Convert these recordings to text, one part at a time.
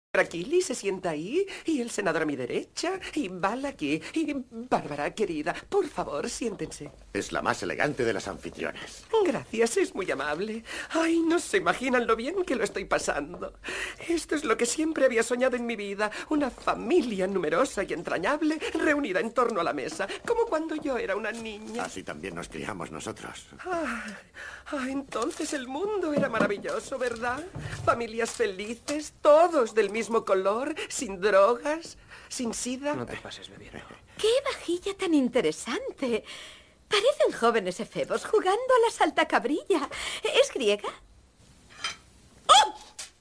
Kili se sienta ahí, y el senador a mi derecha, y Val aquí, y Bárbara, querida, por favor, siéntense. Es la más elegante de las anfitrionas. Gracias, es muy amable. Ay, no se imaginan lo bien que lo estoy pasando. Esto es lo que siempre había soñado en mi vida, una familia numerosa y entrañable reunida en torno a la mesa, como cuando yo era una niña. Así también nos criamos nosotros. Entonces el mundo era maravilloso, ¿verdad? Familias felices, todos del mismo color, sin drogas, sin sida. No te pases bebiendo. ¡Qué vajilla tan interesante! Parecen jóvenes efebos jugando a la saltacabrilla. ¿Es griega? ¡Oh!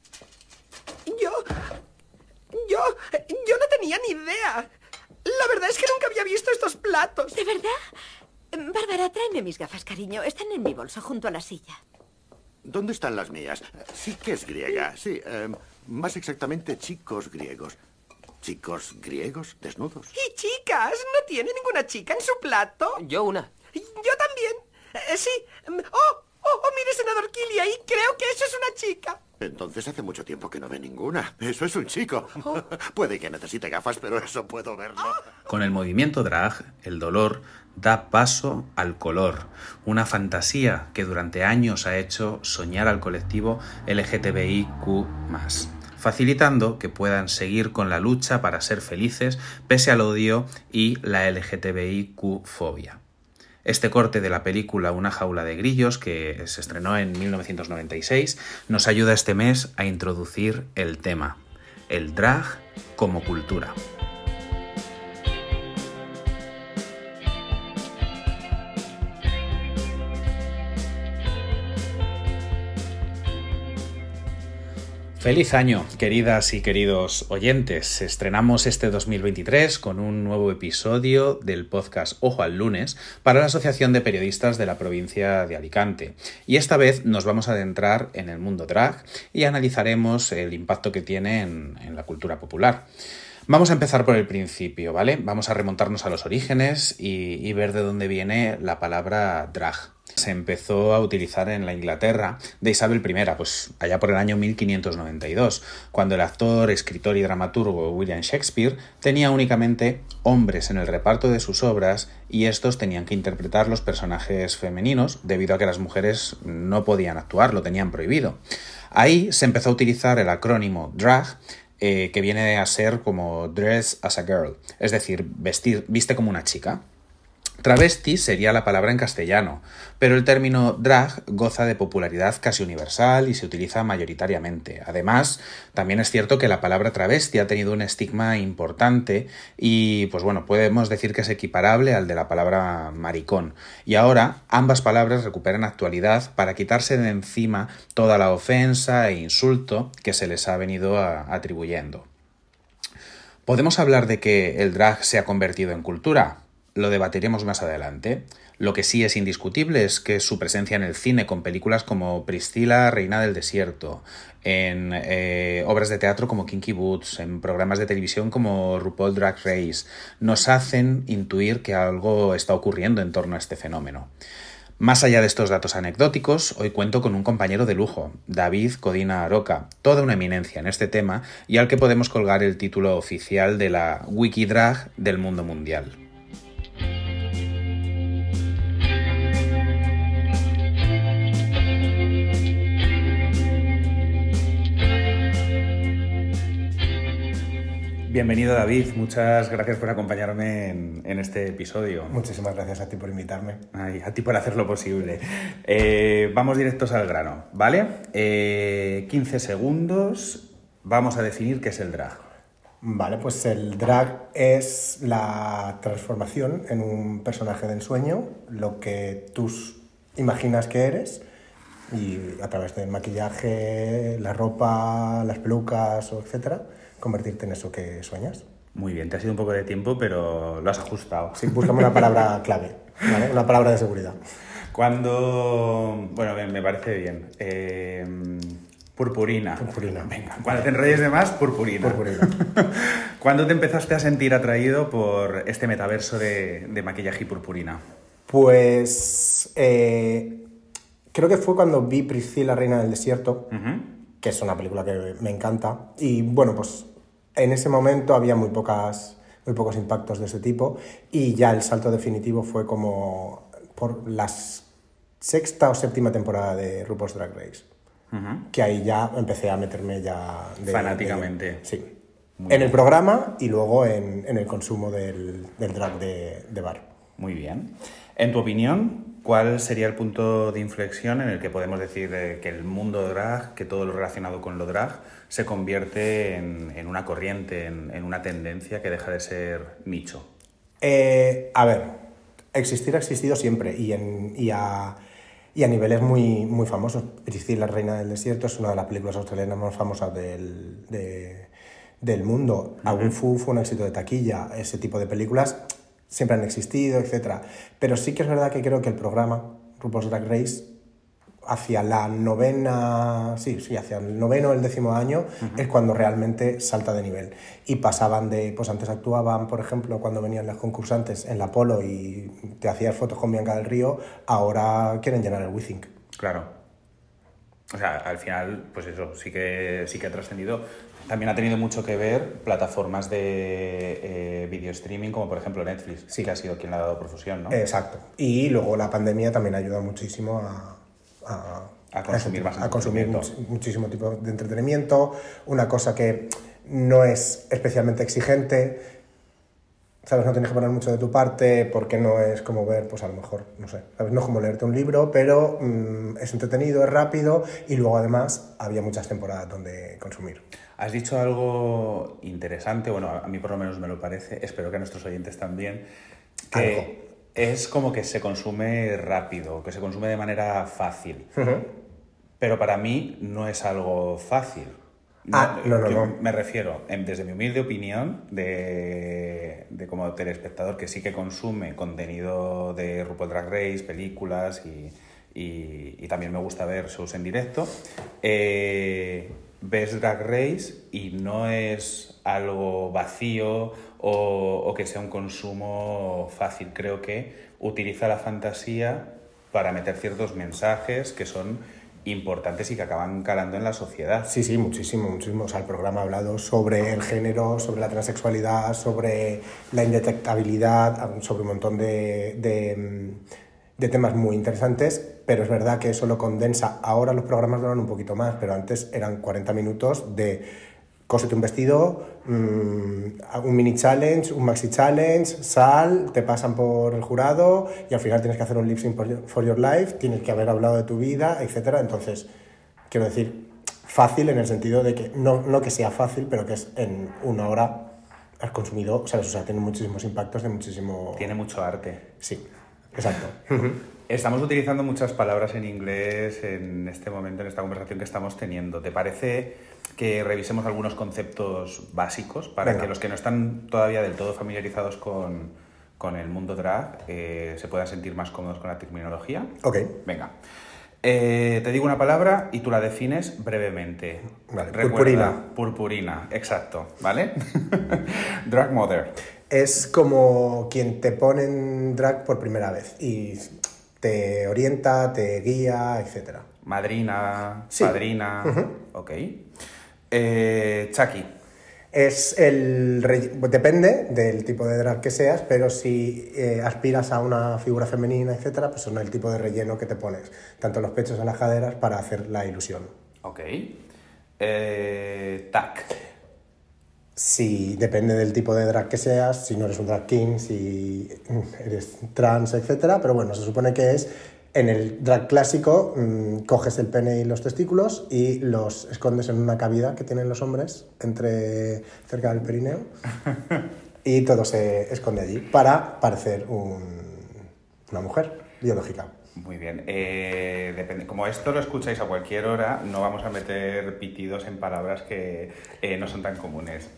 Yo no tenía ni idea. La verdad es que nunca había visto estos platos. ¿De verdad? Bárbara, tráeme mis gafas, cariño. Están en mi bolso, junto a la silla. ¿Dónde están las mías? Sí que es griega, sí. Más exactamente, chicos griegos. ¿Chicos griegos desnudos? ¿Y chicas? ¿No tiene ninguna chica en su plato? Yo una. Yo también. Sí. Mire, senador Kili, ahí creo que eso es una chica. Entonces hace mucho tiempo que no ve ninguna. Eso es un chico. Puede que necesite gafas, pero eso puedo verlo. Con el movimiento drag, el dolor da paso al color, una fantasía que durante años ha hecho soñar al colectivo LGTBIQ+, facilitando que puedan seguir con la lucha para ser felices pese al odio y la LGTBIQ-fobia. Este corte de la película Una jaula de grillos, que se estrenó en 1996, nos ayuda este mes a introducir el tema, el drag como cultura. Feliz año, queridas y queridos oyentes. Estrenamos este 2023 con un nuevo episodio del podcast Ojo al Lunes para la Asociación de Periodistas de la provincia de Alicante. Y esta vez nos vamos a adentrar en el mundo drag y analizaremos el impacto que tiene en la cultura popular. Vamos a empezar por el principio, ¿vale? Vamos a remontarnos a los orígenes y ver de dónde viene la palabra drag. Se empezó a utilizar en la Inglaterra de Isabel I, pues allá por el año 1592, cuando el actor, escritor y dramaturgo William Shakespeare tenía únicamente hombres en el reparto de sus obras y estos tenían que interpretar los personajes femeninos debido a que las mujeres no podían actuar, lo tenían prohibido. Ahí se empezó a utilizar el acrónimo drag, que viene a ser como dress as a girl, es decir, viste como una chica. Travesti sería la palabra en castellano, pero el término drag goza de popularidad casi universal y se utiliza mayoritariamente. Además, también es cierto que la palabra travesti ha tenido un estigma importante y, pues bueno, podemos decir que es equiparable al de la palabra maricón. Y ahora ambas palabras recuperan actualidad para quitarse de encima toda la ofensa e insulto que se les ha venido atribuyendo. ¿Podemos hablar de que el drag se ha convertido en cultura? Lo debatiremos más adelante. Lo que sí es indiscutible es que su presencia en el cine con películas como Priscila, Reina del Desierto, en obras de teatro como Kinky Boots, en programas de televisión como RuPaul Drag Race, nos hacen intuir que algo está ocurriendo en torno a este fenómeno. Más allá de estos datos anecdóticos, hoy cuento con un compañero de lujo, David Codina Aroca, toda una eminencia en este tema y al que podemos colgar el título oficial de la Wikidrag del mundo mundial. Bienvenido, David. Muchas gracias por acompañarme en este episodio. Muchísimas gracias a ti por invitarme. Ay, a ti por hacer lo posible. Vamos directos al grano, ¿vale? 15 segundos. Vamos a definir qué es el drag. Vale, pues el drag es la transformación en un personaje de ensueño, lo que tú imaginas que eres, y a través del maquillaje, la ropa, las pelucas, etcétera, convertirte en eso que sueñas. Muy bien, te ha sido un poco de tiempo, pero lo has ajustado. Sí, búscame una palabra clave, ¿vale? Una palabra de seguridad. Cuando... Bueno, me parece bien. Purpurina. Purpurina. Venga, cuando te enrolles de más, purpurina. Purpurina. ¿Cuándo te empezaste a sentir atraído por este metaverso de maquillaje y purpurina? Pues creo que fue cuando vi Priscila, Reina del Desierto. que es una película que me encanta. Y bueno, pues en ese momento había muy pocos impactos de ese tipo, y ya el salto definitivo fue como por la sexta o séptima temporada de RuPaul's Drag Race, que ahí ya empecé a meterme ya fanáticamente. Sí. Muy en bien. el programa y luego en el consumo del drag de bar. Muy bien. En tu opinión, ¿cuál sería el punto de inflexión en el que podemos decir que el mundo drag, que todo lo relacionado con lo drag, se convierte en una corriente, en una tendencia que deja de ser nicho? A ver, existir ha existido siempre y a niveles muy, muy famosos. Priscilla, la reina del desierto, es una de las películas australianas más famosas del mundo. Agun Fu fue un éxito de taquilla. Ese tipo de películas siempre han existido, etc. Pero sí que es verdad que creo que el programa RuPaul's Drag Race, hacia el noveno o el 10º año, es cuando realmente salta de nivel. Y pasaban pues antes actuaban, por ejemplo, cuando venían las concursantes en la Polo y te hacías fotos con Bianca del Río, ahora quieren llenar el WeThink. Claro. O sea, al final, pues eso, sí que ha trascendido. También ha tenido mucho que ver plataformas de video streaming, como por ejemplo Netflix, sí que ha sido quien le ha dado profusión, ¿no? Exacto. Y luego la pandemia también ha ayudado muchísimo A consumir más a consumir entretenimiento. muchísimo tipo de entretenimiento, una cosa que no es especialmente exigente, ¿sabes? No tienes que poner mucho de tu parte porque no es como ver, pues a lo mejor, no sé, ¿sabes? No es como leerte un libro, pero es entretenido, es rápido, y luego además había muchas temporadas donde consumir. Has dicho algo interesante, bueno, a mí por lo menos me lo parece, espero que a nuestros oyentes también, que es como que se consume rápido, que se consume de manera fácil. Pero para mí no es algo fácil. No. Me refiero, desde mi humilde opinión, de como telespectador que sí que consume contenido de RuPaul Drag Race, películas y también me gusta ver shows en directo, ves Drag Race y no es algo vacío o que sea un consumo fácil. Creo que utiliza la fantasía para meter ciertos mensajes que son importantes y que acaban calando en la sociedad. Sí, muchísimo. O sea, el programa ha hablado sobre el género, sobre la transexualidad, sobre la indetectabilidad, sobre un montón de temas muy interesantes, pero es verdad que eso lo condensa. Ahora los programas duran un poquito más, pero antes eran 40 minutos de cósete un vestido, un mini challenge, un maxi challenge, sal, te pasan por el jurado y al final tienes que hacer un lip sync for your life, tienes que haber hablado de tu vida, etc. Entonces, quiero decir, fácil en el sentido de que no que sea fácil, pero que es en una hora has consumido, ¿sabes? O sea, tiene muchísimos impactos de muchísimo... Tiene mucho arte. Sí, exacto. Estamos utilizando muchas palabras en inglés en este momento, en esta conversación que estamos teniendo. ¿Te parece que revisemos algunos conceptos básicos para que los que no están todavía del todo familiarizados con el mundo drag se puedan sentir más cómodos con la terminología? Ok. Venga. Te digo una palabra y tú la defines brevemente. Vale. Recuerda, purpurina, exacto, ¿vale? Drag mother. Es como quien te pone en drag por primera vez y te orienta, te guía, etc. Madrina, sí. Padrina, ok. Chucky. Depende del tipo de drag que seas, pero si aspiras a una figura femenina, etc., pues son el tipo de relleno que te pones, tanto en los pechos como en las caderas, para hacer la ilusión. Ok. Tac. Si depende del tipo de drag que seas, si no eres un drag king, si eres trans, etc., pero bueno, se supone que es en el drag clásico, coges el pene y los testículos y los escondes en una cavidad que tienen los hombres cerca del perineo y todo se esconde allí para parecer una mujer biológica. Muy bien. Depende. Como esto lo escucháis a cualquier hora, no vamos a meter pitidos en palabras que no son tan comunes.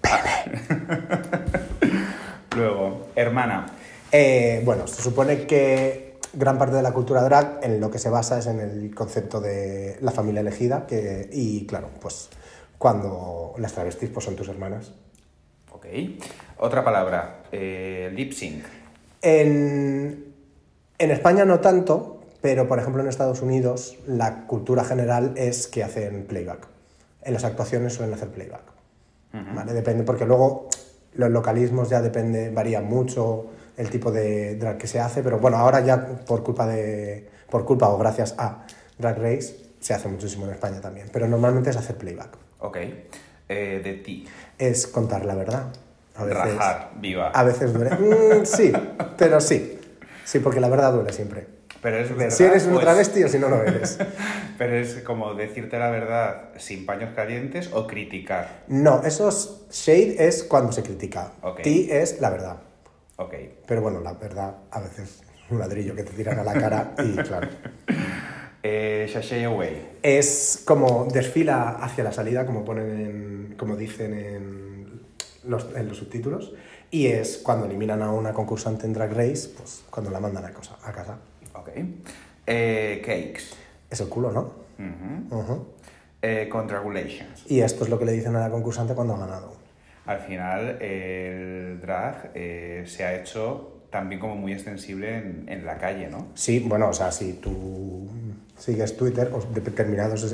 Luego, hermana. Bueno, se supone que gran parte de la cultura drag en lo que se basa es en el concepto de la familia elegida y claro, pues cuando las travestis pues son tus hermanas. Ok. Otra palabra, lip sync. En España no tanto, pero por ejemplo en Estados Unidos la cultura general es que hacen playback. en las actuaciones suelen hacer playback. ¿Vale? Depende, porque luego los localismos ya varían mucho el tipo de drag que se hace, pero bueno, ahora ya por culpa o gracias a Drag Race se hace muchísimo en España también, pero normalmente es hacer playback. Ok. De ti. Es contar la verdad. A veces, rajar, viva. A veces duele. Sí, pero sí. Sí, porque la verdad duele siempre. Pero es verdad. Si eres un travesti o si no lo eres. Pero es como decirte la verdad sin paños calientes o criticar. No, shade es cuando se critica. Ok. Tea es la verdad. Ok. Pero bueno, la verdad a veces es un ladrillo que te tiran a la cara y claro. Sashay away. Es como desfila hacia la salida, como dicen en los subtítulos, y es cuando eliminan a una concursante en Drag Race, pues cuando la mandan a casa. Ok. Cakes. Es el culo, ¿no? Congratulations. Y esto es lo que le dicen a la concursante cuando ha ganado. Al final, el drag se ha hecho también como muy extensible en la calle, ¿no? Sí, bueno, o sea, si tú sigues Twitter o determinados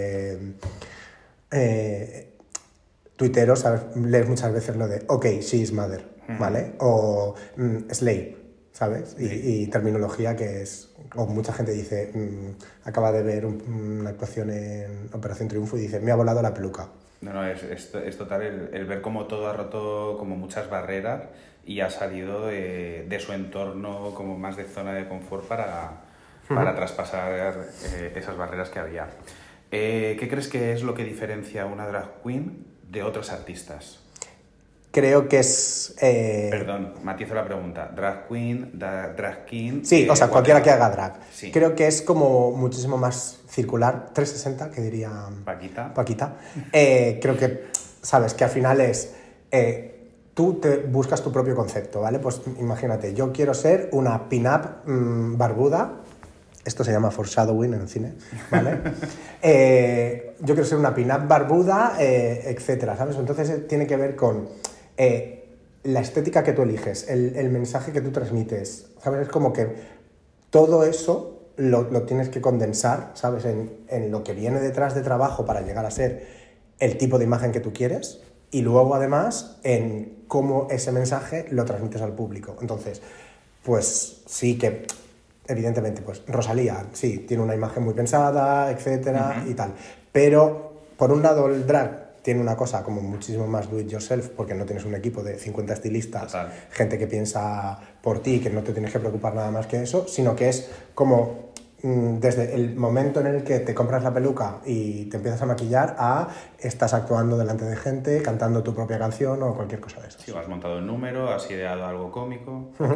tuiteros, ¿sabes? Lees muchas veces lo de OK, she is mother, ¿vale? O slave, ¿sabes? Sí. Y terminología que es... O mucha gente dice, acaba de ver una actuación en Operación Triunfo y dice, me ha volado la peluca. No, es total el ver cómo todo ha roto como muchas barreras y ha salido de su entorno como más de zona de confort para traspasar esas barreras que había. ¿Qué crees que es lo que diferencia a una drag queen de otros artistas? Creo que es... Perdón, matizo la pregunta. ¿Drag queen, drag king? Sí, o sea, cualquiera que haga drag. Sí. Creo que es como muchísimo más circular, 360, que diría Paquita. Creo que, sabes, que al final es... tú te buscas tu propio concepto, ¿vale? Pues imagínate, yo quiero ser una pin-up barbuda. Esto se llama foreshadowing en el cine, ¿vale? Yo quiero ser una pin-up barbuda, etcétera, ¿sabes? Entonces tiene que ver con la estética que tú eliges, el mensaje que tú transmites, ¿sabes? Es como que todo eso lo tienes que condensar, ¿sabes? En lo que viene detrás de trabajo para llegar a ser el tipo de imagen que tú quieres y luego, además, en cómo ese mensaje lo transmites al público. Entonces, pues sí que... Evidentemente, pues Rosalía, sí, tiene una imagen muy pensada, etcétera, y tal. Pero, por un lado, el drag tiene una cosa como muchísimo más do it yourself, porque no tienes un equipo de 50 estilistas, Total. gente que piensa por ti, que no te tienes que preocupar nada más que eso, sino que es como desde el momento en el que te compras la peluca y te empiezas a maquillar a estás actuando delante de gente, cantando tu propia canción o cualquier cosa de eso. Sí, has montado el número, has ideado algo cómico, ok.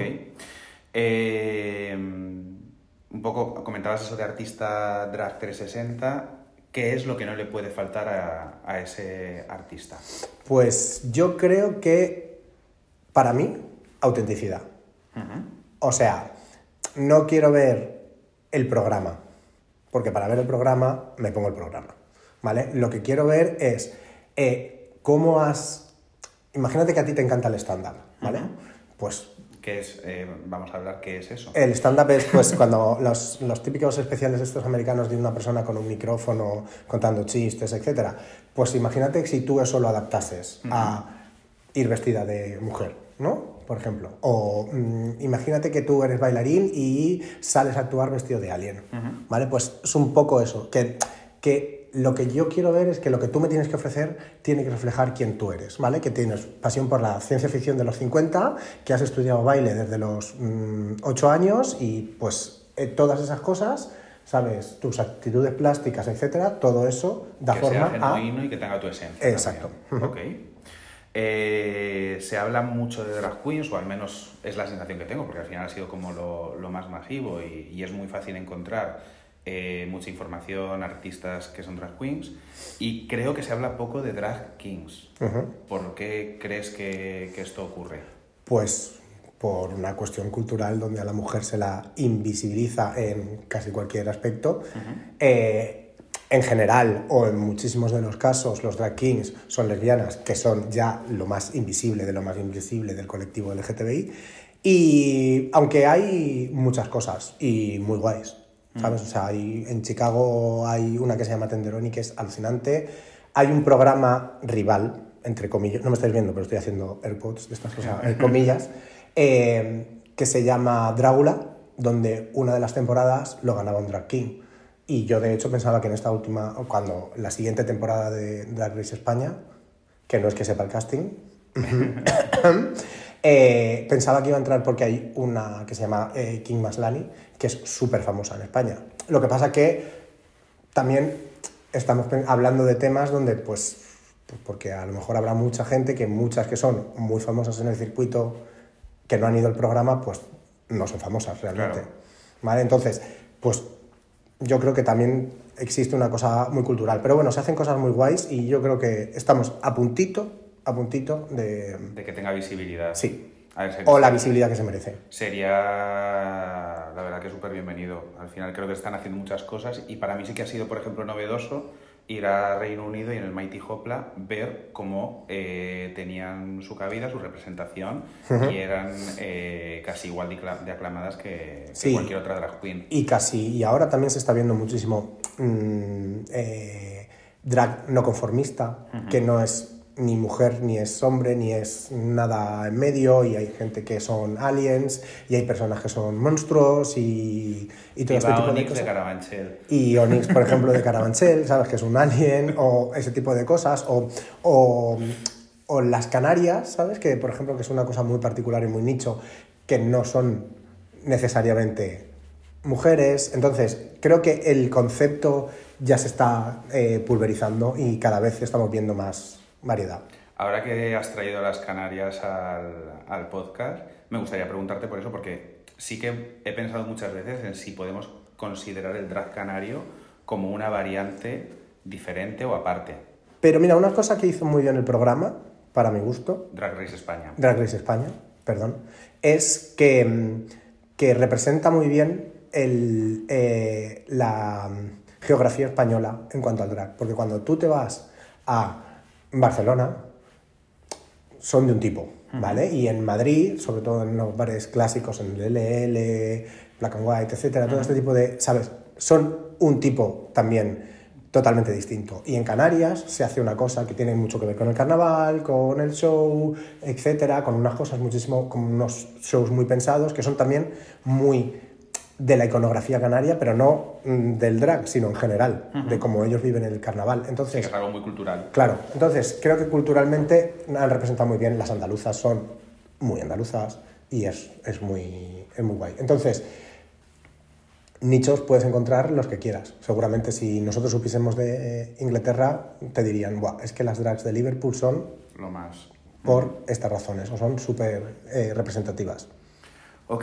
Un poco comentabas eso de artista drag 360. ¿Qué es lo que no le puede faltar a ese artista? Pues yo creo que, para mí, autenticidad. O sea, no quiero ver el programa, porque para ver el programa me pongo el programa, ¿vale? Lo que quiero ver es cómo has... Imagínate que a ti te encanta el stand-up, ¿vale? Pues... ¿Qué es? Vamos a hablar, ¿qué es eso? El stand-up es pues cuando los típicos especiales estos americanos de una persona con un micrófono contando chistes, etc. Pues imagínate si tú eso lo adaptases a ir vestida de mujer, ¿no? Por ejemplo. O imagínate que tú eres bailarín y sales a actuar vestido de alien, ¿vale? Pues es un poco eso, que lo que yo quiero ver es que lo que tú me tienes que ofrecer tiene que reflejar quién tú eres, ¿vale? Que tienes pasión por la ciencia ficción de los 50, que has estudiado baile desde los 8 años y pues todas esas cosas, ¿sabes? Tus actitudes plásticas, etcétera, todo eso da forma a... Que sea genuino y que tenga tu esencia. Exacto. Ok. Se habla mucho de drag queens, o al menos es la sensación que tengo, porque al final ha sido como lo más masivo y es muy fácil encontrar mucha información, artistas que son drag queens, y creo que se habla poco de drag kings. ¿Por qué crees que esto ocurre? Pues por una cuestión cultural donde a la mujer se la invisibiliza en casi cualquier aspecto. En general, o en muchísimos de los casos, los drag kings son lesbianas, que son ya lo más invisible de lo más invisible del colectivo LGTBI. Y aunque hay muchas cosas y muy guays, ¿sabes? O sea, en Chicago hay una que se llama Tenderoni, que es alucinante. hay un programa rival, entre comillas, no me estáis viendo, pero estoy haciendo AirPods de estas cosas, comillas, que se llama Drácula, donde una de las temporadas lo ganaba un drag king. Y yo, de hecho, pensaba que en esta última, cuando la siguiente temporada de Drag Race España, que no es que sepa el casting, pensaba que iba a entrar porque hay una que se llama King Maslany, que es súper famosa en España. Lo que pasa que también estamos hablando de temas donde, pues, porque a lo mejor habrá mucha gente que muchas que son muy famosas en el circuito, que no han ido al programa, pues no son famosas realmente. Claro. ¿Vale? Entonces, pues yo creo que también existe una cosa muy cultural. Pero bueno, se hacen cosas muy guays y yo creo que estamos a puntito de... De que tenga visibilidad. Sí. A ver, O la visibilidad que se merece. Sería, la verdad, que súper bienvenido. Al final creo que están haciendo muchas cosas y para mí sí que ha sido, por ejemplo, novedoso ir a Reino Unido y en el Mighty Hopla ver cómo tenían su cabida, su representación, y eran casi igual de aclamadas que cualquier otra drag queen. Y ahora también se está viendo muchísimo drag no conformista, que no es ni mujer, ni es hombre, ni es nada en medio, y hay gente que son aliens, y hay personas que son monstruos, y todo este tipo Onyx de cosas. De Carabanchel. Y Onyx, por ejemplo, de Carabanchel, ¿sabes? Que es un alien, o ese tipo de cosas, o las Canarias, ¿sabes? Que, por ejemplo, que es una cosa muy particular y muy nicho, que no son necesariamente mujeres. Entonces, creo que el concepto ya se está pulverizando y cada vez estamos viendo más variedad. Ahora que has traído a las Canarias al podcast, me gustaría preguntarte por eso, porque sí que he pensado muchas veces en si podemos considerar el drag canario como una variante diferente o aparte. Pero mira, una cosa que hizo muy bien el programa, para mi gusto, Drag Race España, perdón, es que representa muy bien la geografía española en cuanto al drag. Porque cuando tú te vas a Barcelona, son de un tipo, ¿vale? Y en Madrid, sobre todo en los bares clásicos, en el LL, Black and White, etcétera, todo este tipo de, ¿sabes? Son un tipo también totalmente distinto. Y en Canarias se hace una cosa que tiene mucho que ver con el carnaval, con el show, etcétera, con unas cosas muchísimo, con unos shows muy pensados que son también muy de la iconografía canaria, pero no del drag, sino en general, de cómo ellos viven el carnaval. Entonces, sí, es algo muy cultural. Claro, entonces creo que culturalmente han representado muy bien. Las andaluzas son muy andaluzas y es muy guay. Entonces, nichos puedes encontrar los que quieras. Seguramente si nosotros supiésemos de Inglaterra, te dirían, buah, es que las drags de Liverpool son lo más por estas razones, o son súper representativas. Ok,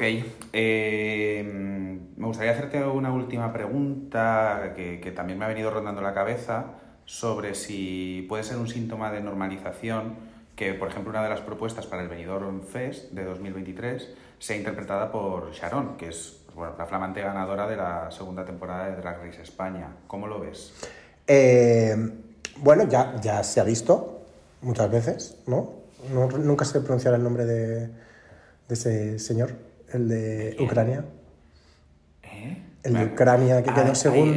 me gustaría hacerte una última pregunta que también me ha venido rondando la cabeza sobre si puede ser un síntoma de normalización que, por ejemplo, una de las propuestas para el Benidorm Fest de 2023 sea interpretada por Sharon, que es la flamante ganadora de la segunda temporada de Drag Race España. ¿Cómo lo ves? Bueno, ya se ha visto muchas veces, ¿no? Nunca sé pronunciar el nombre de ese señor. El de Ucrania. El de Ucrania, que quedó segundo.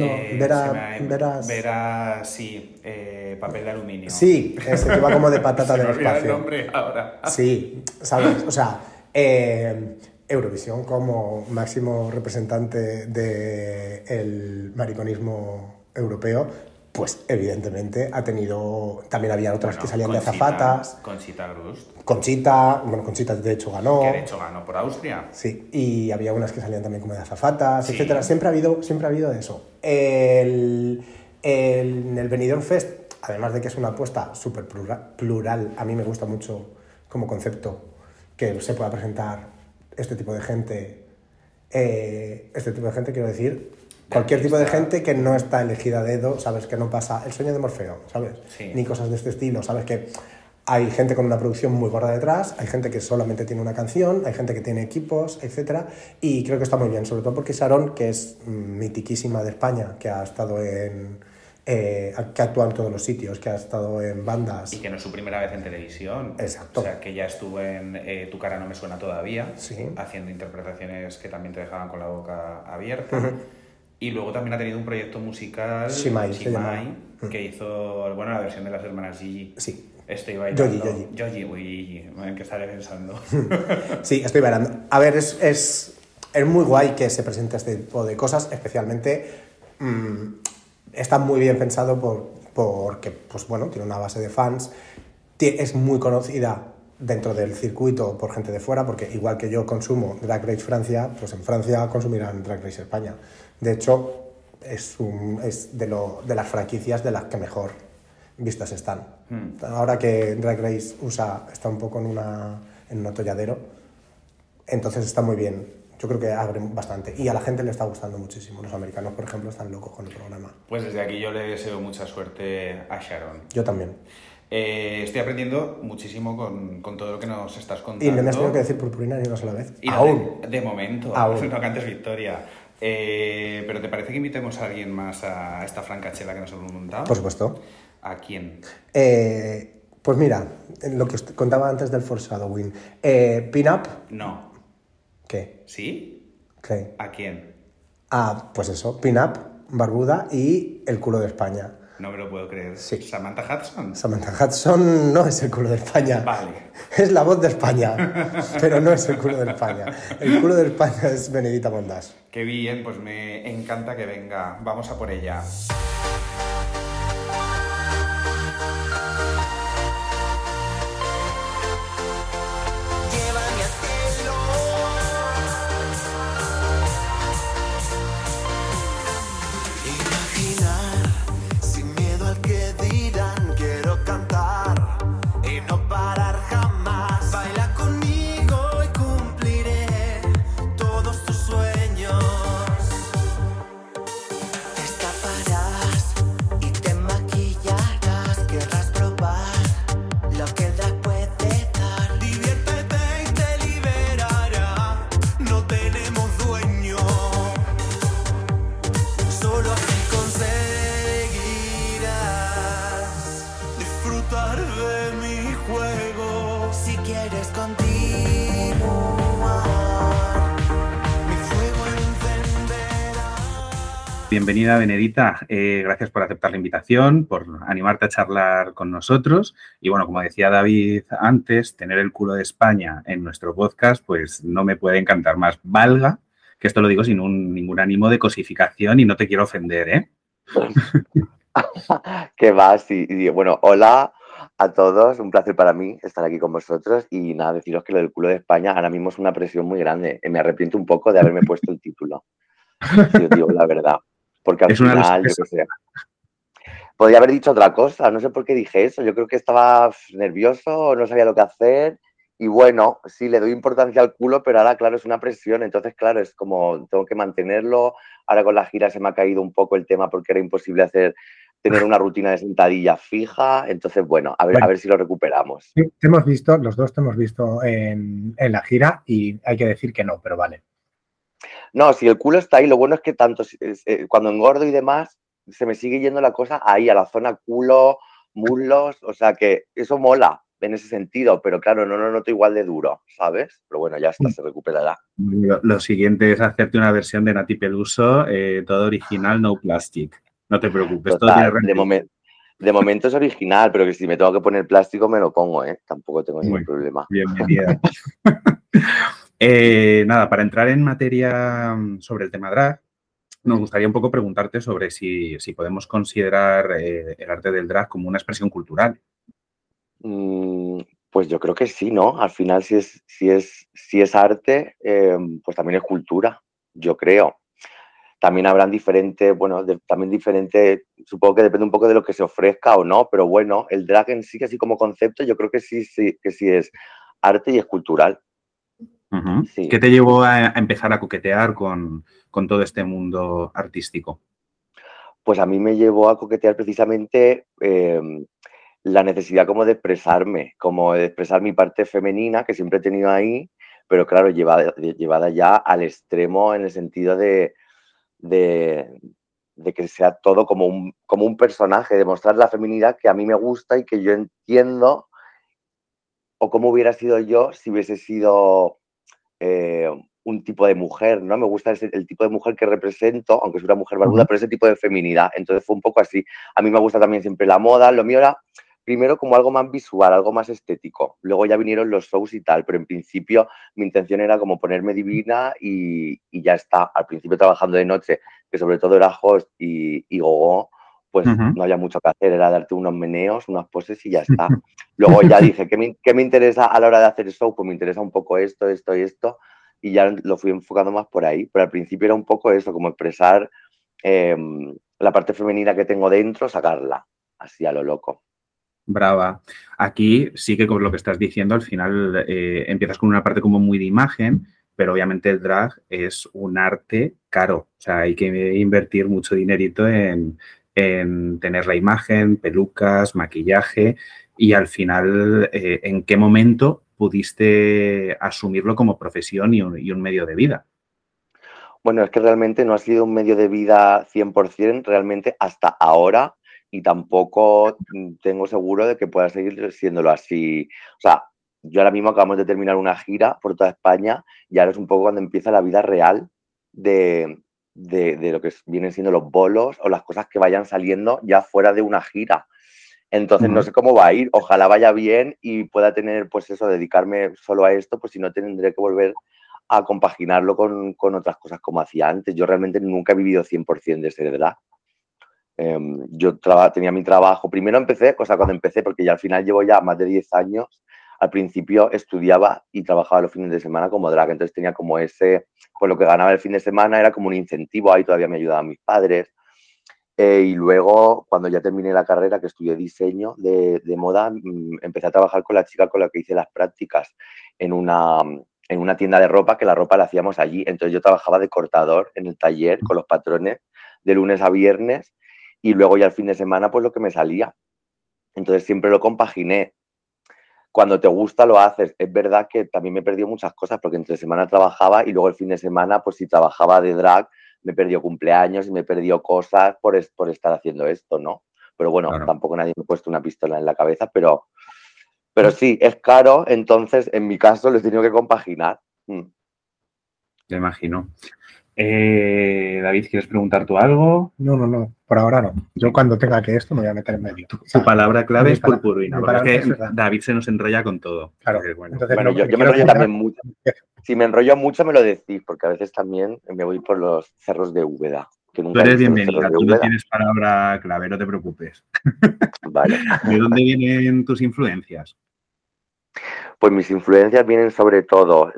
Vera, sí. Papel de aluminio. Sí, ese que va como de patata del espacio. Se me olvida el nombre ahora. Sí, ¿sabes? O sea, Eurovisión como máximo representante del mariconismo europeo, pues evidentemente ha tenido... También había otras que salían de azafatas. Conchita Grust. Conchita de hecho ganó. Que de hecho ganó por Austria. Sí, y había unas que salían también como de azafatas, sí, etcétera. Siempre ha habido eso. En el Benidorm Fest, además de que es una apuesta súper plural, a mí me gusta mucho como concepto que se pueda presentar este tipo de gente, quiero decir... Cualquier tipo de gente que no está elegida a dedo, ¿sabes? Que no pasa el sueño de Morfeo, ¿sabes? Sí. Ni cosas de este estilo, ¿sabes? Que hay gente con una producción muy gorda detrás, hay gente que solamente tiene una canción, hay gente que tiene equipos, etcétera, y creo que está muy bien, sobre todo porque Sharon, que es mitiquísima de España, que ha estado que ha actuado en todos los sitios, que ha estado en bandas. Y que no es su primera vez en televisión. Exacto. O sea, que ya estuvo en Tu cara no me suena todavía, sí, haciendo interpretaciones que también te dejaban con la boca abierta. Y luego también ha tenido un proyecto musical, Shimai, Shimai, que hizo, bueno, la versión de las hermanas Gigi. Sí. Estoy bailando. Yoji. Uy, ¿en qué estaré pensando? Sí, estoy bailando. A ver, es muy guay que se presente este tipo de cosas, especialmente está muy bien pensado porque, pues bueno, tiene una base de fans, es muy conocida dentro del circuito por gente de fuera, porque igual que yo consumo Drag Race Francia, pues en Francia consumirán Drag Race España. De hecho, es de las franquicias de las que mejor vistas están. Ahora que Drag Race USA está un poco en un atolladero, entonces está muy bien. Yo creo que abre bastante. Y a la gente le está gustando muchísimo. Los americanos, por ejemplo, están locos con el programa. Pues desde aquí yo le deseo mucha suerte a Sharon. Yo también. Estoy aprendiendo muchísimo con todo lo que nos estás contando. Y no me has tenido que decir purpurina ni una sola vez. Y Aún. De momento. Aún. No cantes victoria. Pero ¿te parece que invitemos a alguien más a esta francachela que nos hemos montado? Por supuesto. ¿A quién? Pues mira, lo que os contaba antes del foreshadowing. Pin-up. No. ¿Qué? ¿Sí? ¿Qué? ¿A quién? Pues eso, Pin-up, Barbuda y el culo de España. No me lo puedo creer. Sí. ¿Samantha Hudson? Samantha Hudson no es el culo de España. Vale. Es la voz de España, pero no es el culo de España. El culo de España es Benedita Bondás. Qué bien, pues me encanta que venga. Vamos a por ella. Bienvenida, Benedita. Gracias por aceptar la invitación, por animarte a charlar con nosotros. Y bueno, como decía David antes, tener el culo de España en nuestro podcast, pues no me puede encantar más. Valga, que esto lo digo sin ningún ánimo de cosificación y no te quiero ofender, ¿eh? ¿Qué va? Sí. Y bueno, hola a todos. Un placer para mí estar aquí con vosotros. Y nada, deciros que lo del culo de España ahora mismo es una presión muy grande. Me arrepiento un poco de haberme puesto el título. Si os digo la verdad. Porque al final, yo qué sé, podría haber dicho otra cosa, no sé por qué dije eso, yo creo que estaba nervioso, no sabía lo que hacer y bueno, sí, le doy importancia al culo, pero ahora, claro, es una presión, entonces, claro, es como, tengo que mantenerlo, ahora con la gira se me ha caído un poco el tema porque era imposible tener una rutina de sentadilla fija, entonces, bueno, a ver si lo recuperamos. Los dos te hemos visto en la gira y hay que decir que no, pero vale. No, si el culo está ahí, lo bueno es que tanto cuando engordo y demás, se me sigue yendo la cosa ahí, a la zona culo, muslos, o sea que eso mola en ese sentido, pero claro, no lo noto igual de duro, ¿sabes? Pero bueno, ya está, se recuperará. Lo siguiente es hacerte una versión de Nati Peluso, todo original, no plastic. No te preocupes. Total, de momento es original, pero que si me tengo que poner plástico me lo pongo, ¿eh? Tampoco tengo ningún problema. Bienvenida. Nada, para entrar en materia sobre el tema drag, nos gustaría un poco preguntarte sobre si podemos considerar el arte del drag como una expresión cultural. Pues yo creo que sí, ¿no? Al final, si es arte, pues también es cultura, yo creo. También habrán diferentes, supongo que depende un poco de lo que se ofrezca o no, pero bueno, el drag en sí, así como concepto, yo creo que sí es arte y es cultural. Uh-huh. Sí. ¿Qué te llevó a empezar a coquetear con todo este mundo artístico? Pues a mí me llevó a coquetear precisamente la necesidad como de expresarme, como de expresar mi parte femenina que siempre he tenido ahí, pero claro, llevada ya al extremo en el sentido de que sea todo como un personaje, de mostrar la feminidad que a mí me gusta y que yo entiendo, o cómo hubiera sido yo si hubiese sido un tipo de mujer, ¿no? Me gusta el tipo de mujer que represento, aunque soy una mujer barbuda, pero ese tipo de feminidad. Entonces fue un poco así. A mí me gusta también siempre la moda. Lo mío era primero como algo más visual, algo más estético. Luego ya vinieron los shows y tal, pero en principio mi intención era como ponerme divina y ya está. Al principio trabajando de noche, que sobre todo era host y gogo, pues no había mucho que hacer, era darte unos meneos, unas poses y ya está. Luego ya dije, ¿qué me interesa a la hora de hacer el show? Pues me interesa un poco esto, esto y esto, y ya lo fui enfocando más por ahí. Pero al principio era un poco eso, como expresar la parte femenina que tengo dentro, sacarla, así a lo loco. Brava. Aquí sí que con lo que estás diciendo, al final empiezas con una parte como muy de imagen, pero obviamente el drag es un arte caro. O sea, hay que invertir mucho dinerito en tener la imagen, pelucas, maquillaje y al final, ¿en qué momento pudiste asumirlo como profesión y un medio de vida? Bueno, es que realmente no ha sido un medio de vida 100% realmente hasta ahora y tampoco tengo seguro de que pueda seguir siéndolo así. O sea, yo ahora mismo acabamos de terminar una gira por toda España y ahora es un poco cuando empieza la vida real de lo que vienen siendo los bolos o las cosas que vayan saliendo ya fuera de una gira. Entonces no sé cómo va a ir, ojalá vaya bien y pueda tener, pues eso, dedicarme solo a esto, pues si no tendré que volver a compaginarlo con otras cosas como hacía antes. Yo realmente nunca he vivido 100% de ser drag. Yo tenía mi trabajo, primero empecé, cuando empecé, porque ya al final llevo ya más de 10 años, al principio estudiaba y trabajaba los fines de semana como drag, entonces tenía como ese, pues lo que ganaba el fin de semana era como un incentivo, ahí todavía me ayudaban mis padres. Y luego, cuando ya terminé la carrera, que estudié diseño de moda, empecé a trabajar con la chica con la que hice las prácticas en una tienda de ropa, que la ropa la hacíamos allí. Entonces yo trabajaba de cortador en el taller con los patrones de lunes a viernes y luego ya el fin de semana pues lo que me salía. Entonces siempre lo compaginé. Cuando te gusta lo haces. Es verdad que también me perdió muchas cosas porque entre semana trabajaba y luego el fin de semana pues si trabajaba de drag me perdió cumpleaños y me perdió cosas por estar haciendo esto, ¿no? Pero bueno, Claro. tampoco nadie me ha puesto una pistola en la cabeza, pero sí, es caro, entonces en mi caso lo he tenido que compaginar. Te imagino. David, ¿quieres preguntar tú algo? No, por ahora no. Yo cuando tenga que esto me voy a meter en medio. Tu palabra clave es purpurina, mi porque palabra es que es verdad. David se nos enrolla con todo. Claro, Bueno, entonces Bueno, no, yo me quiero enrollo jugar. también mucho. Si me enrollo mucho me lo decís, porque a veces también me voy por los cerros de Úbeda, que tú nunca he eres visto los cerros bienvenida, de tú no Úbeda. tienes palabra clave, no te preocupes. Vale. ¿De dónde vienen tus influencias? Pues mis influencias vienen sobre todo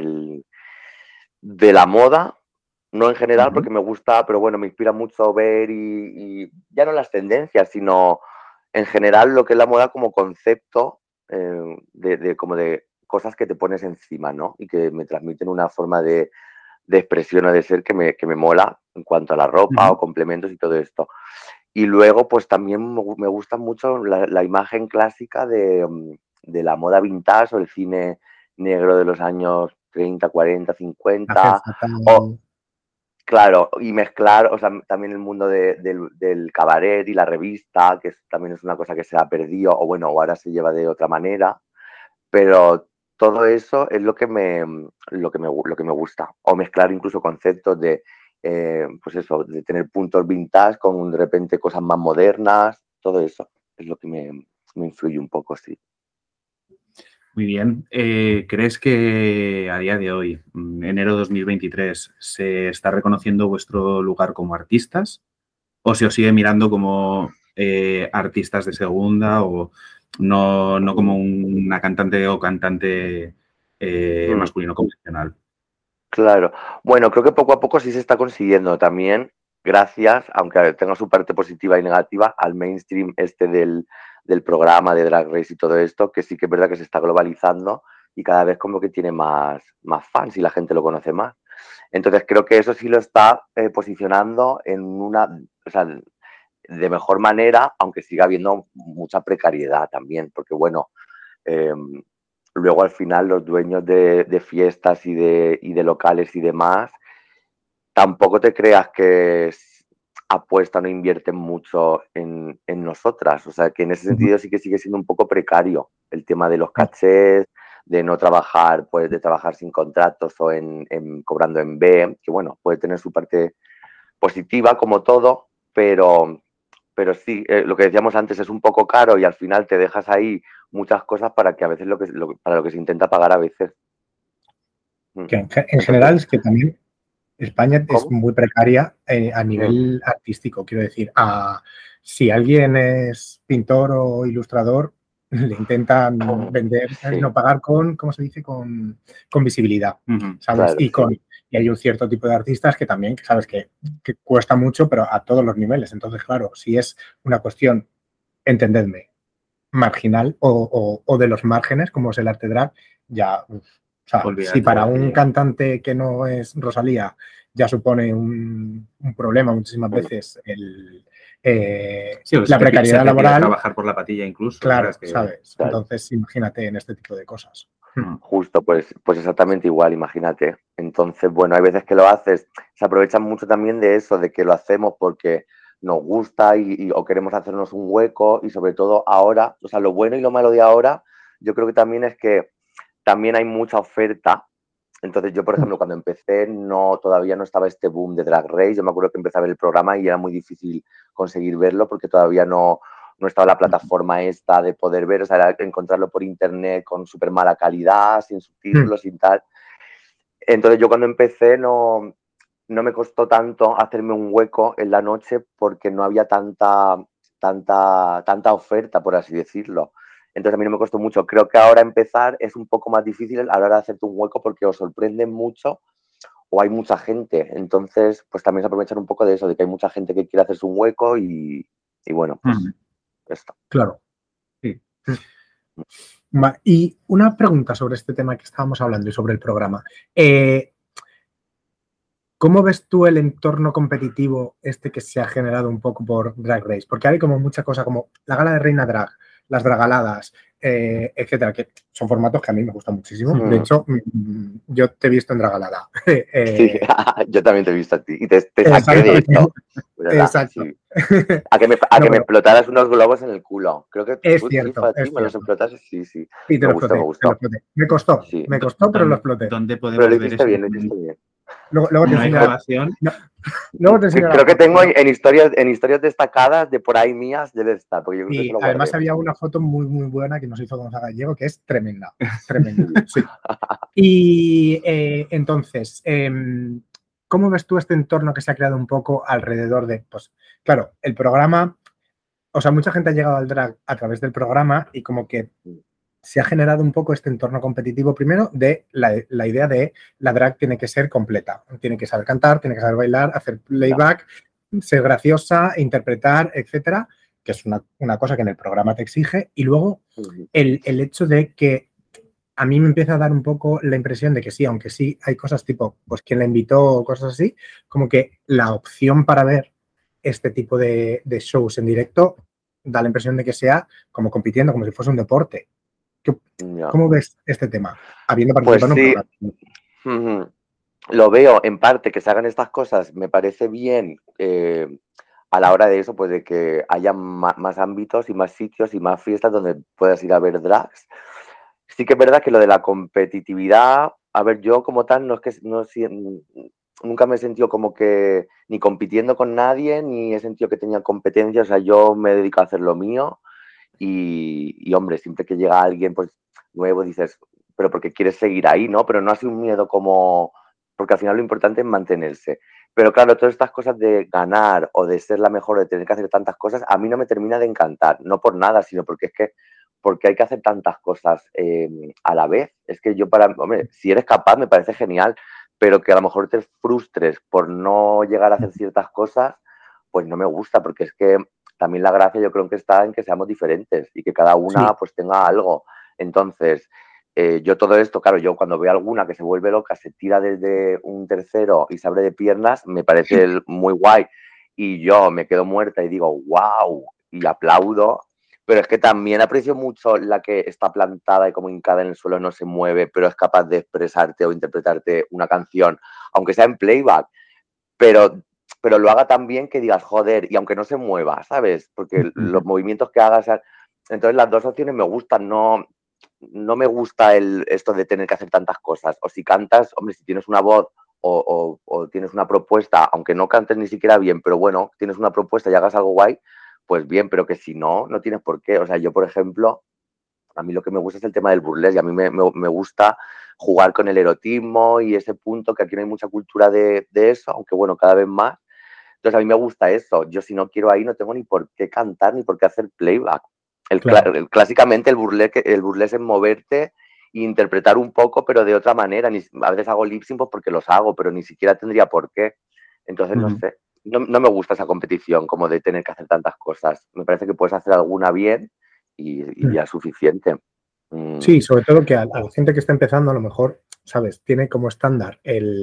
de la moda, no en general porque me gusta, pero bueno, me inspira mucho ver y ya no las tendencias, sino en general lo que es la moda como concepto como de cosas que te pones encima, ¿no? Y que me transmiten una forma de expresión o de ser que me mola en cuanto a la ropa o complementos y todo esto. Y luego, pues también me gusta mucho la imagen clásica de la moda vintage o el cine negro de los años 30, 40, 50. O, claro, y mezclar, o sea, también el mundo del cabaret y la revista, que también es una cosa que se ha perdido, o bueno, o ahora se lleva de otra manera, pero todo eso es lo que me gusta. O mezclar incluso conceptos pues eso, de tener puntos vintage con de repente cosas más modernas, todo eso es lo que me influye un poco, sí. Muy bien. ¿Crees que a día de hoy, enero 2023, se está reconociendo vuestro lugar como artistas? ¿O se os sigue mirando como artistas de segunda o no como una cantante o cantante masculino convencional? Claro. Bueno, creo que poco a poco sí se está consiguiendo también, gracias, aunque tenga su parte positiva y negativa, al mainstream del programa de Drag Race y todo esto, que sí que es verdad que se está globalizando y cada vez como que tiene más fans y la gente lo conoce más. Entonces creo que eso sí lo está posicionando o sea, de mejor manera, aunque siga habiendo mucha precariedad también, porque bueno, luego al final los dueños de fiestas y de locales y demás, tampoco te creas que apuestan o invierten mucho en nosotras. O sea, que en ese sentido sí que sigue siendo un poco precario el tema de los cachés, de no trabajar, pues de trabajar sin contratos o cobrando en B, que bueno, puede tener su parte positiva como todo, pero sí, lo que decíamos antes es un poco caro y al final te dejas ahí muchas cosas para que a veces para lo que se intenta pagar a veces. Que en general es que también España es ¿Cómo? muy precaria a nivel artístico. Quiero decir, si alguien es pintor o ilustrador, le intentan vender, Sí. no pagar con, ¿cómo se dice? Con visibilidad, ¿sabes? Claro, Y hay un cierto tipo de artistas que también, sabes, que cuesta mucho, pero a todos los niveles. Entonces, claro, si es una cuestión, entendedme, marginal o de los márgenes, como es el arte drag, ya, o sea, Olvídate, si para un sí. cantante que no es Rosalía ya supone un problema muchísimas veces Sí, la precariedad se laboral, trabajar por la patilla incluso. claro, Es que, ¿sabes? claro. Entonces, imagínate en este tipo de cosas. Justo, pues exactamente igual, imagínate. Entonces, bueno, hay veces que lo haces, se aprovechan mucho también de eso, de que lo hacemos porque nos gusta o queremos hacernos un hueco y sobre todo ahora, o sea, lo bueno y lo malo de ahora, yo creo que también es que también hay mucha oferta. Entonces yo, por ejemplo, cuando empecé todavía no estaba este boom de Drag Race. Yo me acuerdo que empecé a ver el programa y era muy difícil conseguir verlo porque todavía no estaba la plataforma esta de poder ver, o sea, era encontrarlo por internet con súper mala calidad, sin subtítulos, sin tal. Entonces yo cuando empecé no me costó tanto hacerme un hueco en la noche porque no había tanta oferta, por así decirlo. Entonces a mí no me costó mucho. Creo que ahora empezar es un poco más difícil a la hora de hacerte un hueco porque os sorprenden mucho o hay mucha gente. Entonces, pues también se aprovechan un poco de eso, de que hay mucha gente que quiere hacerse un hueco y bueno, pues esto. Claro, sí. Y una pregunta sobre este tema que estábamos hablando y sobre el programa. ¿Cómo ves tú el entorno competitivo este que se ha generado un poco por Drag Race? Porque hay como mucha cosa como la gala de Reina Drag, las dragaladas, etcétera, que son formatos que a mí me gustan muchísimo. De hecho, yo te he visto en dragalada. Sí, yo también te he visto a ti y te saqué Exacto. de esto. ¿Verdad? Exacto. Sí. A que me pero explotaras unos globos en el culo. Creo que es sí, fue cierto, a ti, es me los cierto. explotaste. Sí, sí. Y te Me lo gustó, me exploté, te lo gustó. exploté. Sí. Me costó, pero lo exploté. ¿Dónde Pero podemos lo ver hiciste eso? bien, lo hiciste bien. Luego te ¿No hay enseño la grabación? no, luego te enseño la Creo que foto, tengo pero- en historias destacadas de por ahí mías, debe estar, porque yo creo que Y se lo además guardé. había una foto muy, muy buena que nos hizo Gonzaga Gallego, que es tremenda, tremenda. Sí. Y entonces, ¿cómo ves tú este entorno que se ha creado un poco alrededor de, pues, claro, el programa, o sea, mucha gente ha llegado al drag a través del programa y como que se ha generado un poco este entorno competitivo, primero, de la idea de la drag tiene que ser completa, tiene que saber cantar, tiene que saber bailar, hacer playback, ser graciosa, interpretar, etcétera, que es una cosa que en el programa te exige, y luego el hecho de que a mí me empieza a dar un poco la impresión de que sí, aunque sí hay cosas tipo, pues quién la invitó o cosas así, como que la opción para ver este tipo de shows en directo da la impresión de que sea como compitiendo, como si fuese un deporte. No. ¿Cómo ves este tema, habiendo Pues participado en un sí, programa? lo veo en parte que se hagan estas cosas, me parece bien a la hora de eso, pues de que haya más ámbitos y más sitios y más fiestas donde puedas ir a ver drags. Sí que es verdad que lo de la competitividad, a ver, yo como tal, no es que nunca me he sentido como que ni compitiendo con nadie, ni he sentido que tenía competencia, o sea, yo me dedico a hacer lo mío y hombre, siempre que llega alguien pues nuevo dices, pero porque quieres seguir ahí, ¿no? Pero no ha sido un miedo como, porque al final lo importante es mantenerse. Pero claro, todas estas cosas de ganar o de ser la mejor, de tener que hacer tantas cosas, a mí no me termina de encantar, no por nada, sino porque es que porque hay que hacer tantas cosas a la vez. Es que yo hombre, si eres capaz me parece genial, pero que a lo mejor te frustres por no llegar a hacer ciertas cosas, pues no me gusta, porque es que también la gracia yo creo que está en que seamos diferentes y que cada una Sí. pues tenga algo. Entonces, yo todo esto, claro, yo cuando veo alguna que se vuelve loca, se tira desde un tercero y se abre de piernas, me parece muy guay. Y yo me quedo muerta y digo, wow, y aplaudo. Pero es que también aprecio mucho la que está plantada y como hincada en el suelo no se mueve, pero es capaz de expresarte o interpretarte una canción, aunque sea en playback, pero lo haga tan bien que digas, joder, y aunque no se mueva, ¿sabes? Porque los movimientos que hagas... Entonces las dos opciones me gustan, no no me gusta esto de tener que hacer tantas cosas. O si cantas, hombre, si tienes una voz o tienes una propuesta, aunque no cantes ni siquiera bien, pero bueno, tienes una propuesta y hagas algo guay, pues bien, pero que si no, no tienes por qué. O sea, yo, por ejemplo, a mí lo que me gusta es el tema del burlesque y a mí me gusta jugar con el erotismo y ese punto, que aquí no hay mucha cultura de eso, aunque bueno, cada vez más. Entonces a mí me gusta eso. Yo si no quiero ahí no tengo ni por qué cantar ni por qué hacer playback. Claro. Clásicamente el burlesque es moverte e interpretar un poco, pero de otra manera. A veces hago lip sync pues porque los hago, pero ni siquiera tendría por qué. Entonces no sé. No me gusta esa competición como de tener que hacer tantas cosas. Me parece que puedes hacer alguna bien y ya es suficiente. Sí, sobre todo que a la gente que está empezando a lo mejor, ¿sabes? Tiene como estándar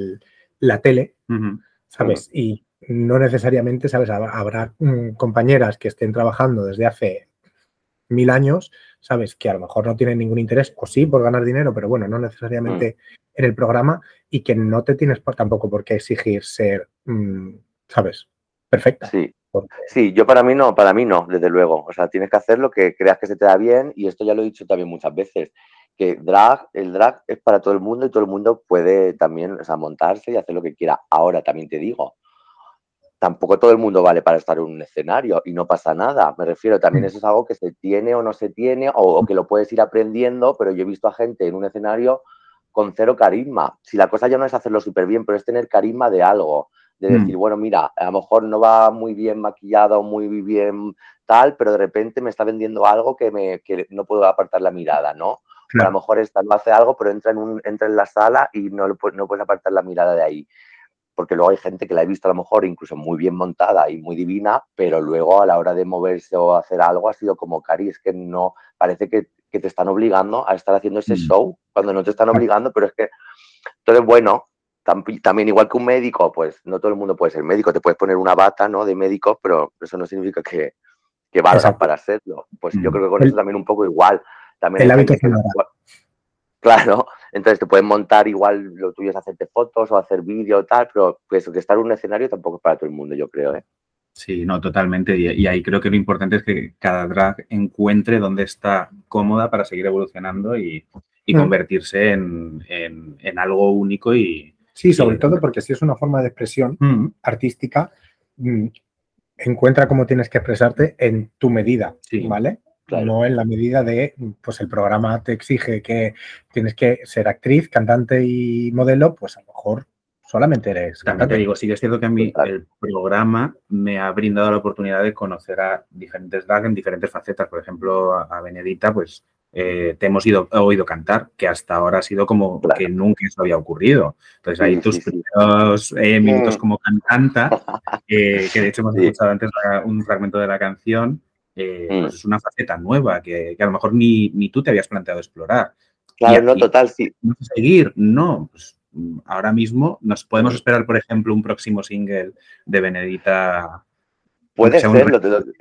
la tele, ¿sabes? Y no necesariamente, ¿sabes? Habrá compañeras que estén trabajando desde hace 1000 años, ¿sabes? Que a lo mejor no tienen ningún interés, o sí, por ganar dinero, pero bueno, no necesariamente en el programa, y que no te tienes tampoco por qué exigir ser, ¿sabes? Perfecta. Sí. Sí, yo para mí no, desde luego. O sea, tienes que hacer lo que creas que se te da bien, y esto ya lo he dicho también muchas veces, que el drag es para todo el mundo y todo el mundo puede también, o sea, montarse y hacer lo que quiera. Ahora también te digo, tampoco todo el mundo vale para estar en un escenario y no pasa nada. Me refiero, también eso es algo que se tiene o no se tiene o que lo puedes ir aprendiendo, pero yo he visto a gente en un escenario con cero carisma. Si la cosa ya no es hacerlo súper bien, pero es tener carisma de algo. De decir, bueno, mira, a lo mejor no va muy bien maquillado o muy bien tal, pero de repente me está vendiendo algo que no puedo apartar la mirada, ¿no? Claro. O a lo mejor esta no hace algo, pero entra en la sala y no puedes apartar la mirada de ahí. Porque luego hay gente que la he visto a lo mejor incluso muy bien montada y muy divina, pero luego a la hora de moverse o hacer algo ha sido como, Cari, es que no, parece que te están obligando a estar haciendo ese show cuando no te están obligando, pero es que, entonces bueno, también igual que un médico, pues no todo el mundo puede ser médico, te puedes poner una bata, ¿no?, de médico, pero eso no significa que valgas Exacto. para serlo. Pues yo creo que con eso también un poco igual. También El hay hábito gente que... Claro, entonces te pueden montar igual, lo tuyo es hacerte fotos o hacer vídeo o tal, pero pues que estar en un escenario tampoco es para todo el mundo, yo creo, ¿eh? Sí, no, totalmente. Y ahí creo que lo importante es que cada drag encuentre dónde está cómoda para seguir evolucionando y convertirse en algo único y... Sí, sobre todo porque si es una forma de expresión artística, encuentra cómo tienes que expresarte en tu medida, ¿vale? Claro. No en la medida de, pues el programa te exige que tienes que ser actriz, cantante y modelo, pues a lo mejor solamente eres También cantante. te digo, sí que es cierto que a mí el programa me ha brindado la oportunidad de conocer a diferentes drag en diferentes facetas. Por ejemplo, a Benedita, pues te hemos oído cantar, que hasta ahora ha sido como que nunca eso había ocurrido. Entonces, ahí tus primeros minutos como cantante, que de hecho hemos escuchado antes un fragmento de la canción, pues es una faceta nueva que a lo mejor ni tú te habías planteado explorar. Claro, no, total, sí. ¿No seguir? No, pues ahora mismo nos podemos esperar, por ejemplo, un próximo single de Benedita. Puede ser,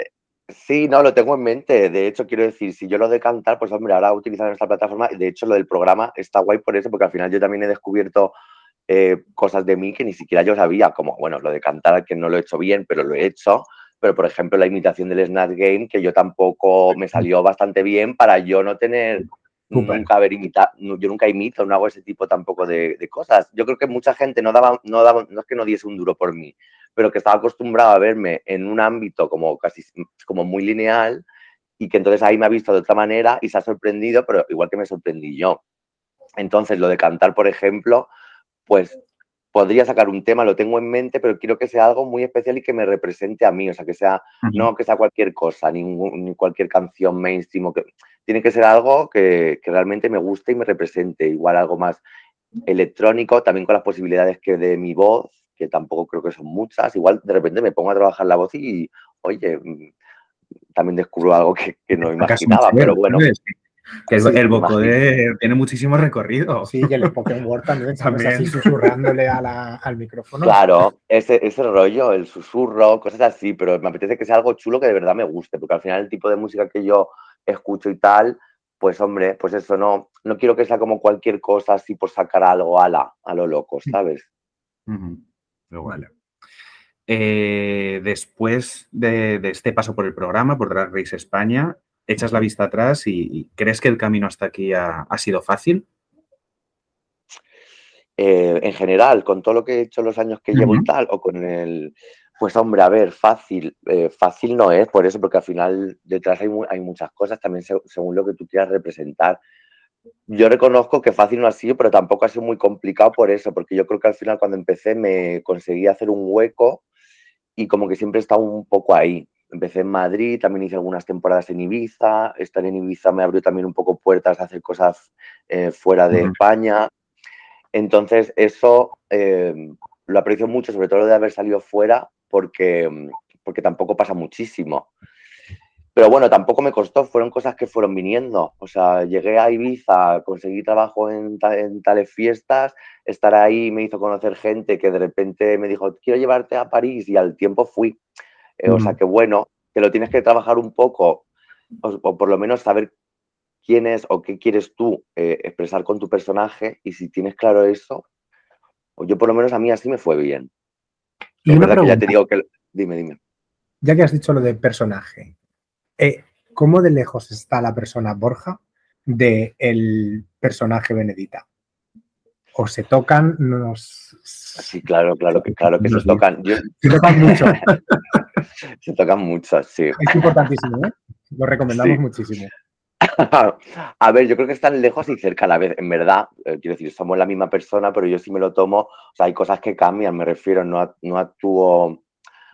sí, no, lo tengo en mente. De hecho, quiero decir, si yo lo de cantar, pues hombre, ahora utilizando esta plataforma, de hecho lo del programa está guay por eso, porque al final yo también he descubierto cosas de mí que ni siquiera yo sabía, como, bueno, lo de cantar, que no lo he hecho bien, pero lo he hecho. Pero, por ejemplo, la imitación del Snatch Game, que yo tampoco me salió bastante bien para yo no tener... Nunca haber imitado, yo nunca imito, no hago ese tipo tampoco de cosas. Yo creo que mucha gente no es que no diese un duro por mí, pero que estaba acostumbrado a verme en un ámbito como casi como muy lineal y que entonces ahí me ha visto de otra manera y se ha sorprendido, pero igual que me sorprendí yo. Entonces, lo de cantar, por ejemplo, pues podría sacar un tema, lo tengo en mente, pero quiero que sea algo muy especial y que me represente a mí, o sea, que sea, no que sea cualquier cosa, ni cualquier canción mainstream, tiene que ser algo que realmente me guste y me represente, igual algo más electrónico, también con las posibilidades que de mi voz, que tampoco creo que son muchas, igual de repente me pongo a trabajar la voz y, oye, también descubro algo que no imaginaba, pero bueno. Que el vocoder tiene muchísimo recorrido. Sí, que el Spoken Word también, ¿sabes? Así susurrándole al micrófono. Claro, ese rollo, el susurro, cosas así, pero me apetece que sea algo chulo que de verdad me guste, porque al final el tipo de música que yo escucho y tal, pues hombre, pues eso, no quiero que sea como cualquier cosa así por sacar algo a lo loco, ¿sabes? Vale. Después de este paso por el programa, por Drag Race España, echas la vista atrás y ¿crees que el camino hasta aquí ha sido fácil? En general, con todo lo que he hecho los años que llevo y tal, o con el... Pues hombre, a ver, fácil no es por eso, porque al final detrás hay muchas cosas, también según lo que tú quieras representar. Yo reconozco que fácil no ha sido, pero tampoco ha sido muy complicado por eso, porque yo creo que al final cuando empecé me conseguí hacer un hueco y como que siempre he estado un poco ahí. Empecé en Madrid, también hice algunas temporadas en Ibiza, estar en Ibiza me abrió también un poco puertas a hacer cosas fuera de España. Entonces, eso lo aprecio mucho, sobre todo lo de haber salido fuera, porque tampoco pasa muchísimo. Pero bueno, tampoco me costó, fueron cosas que fueron viniendo. O sea, llegué a Ibiza, conseguí trabajo en tales fiestas, estar ahí me hizo conocer gente que de repente me dijo, quiero llevarte a París, y al tiempo fui. O sea, que bueno, que lo tienes que trabajar un poco, o por lo menos saber quién es o qué quieres tú expresar con tu personaje, y si tienes claro eso, yo por lo menos a mí así me fue bien. Y es una verdad pregunta, que ya te digo que... Dime. ya que has dicho lo de personaje, ¿cómo de lejos está la persona Borja del personaje Benedita? ¿O se tocan? Sí, claro que se tocan. Se tocan mucho. Se tocan mucho, sí. Es importantísimo, ¿eh? Lo recomendamos muchísimo. A ver, yo creo que están lejos y cerca a la vez. En verdad, quiero decir, somos la misma persona, pero yo sí me lo tomo. O sea, hay cosas que cambian, me refiero, no actúo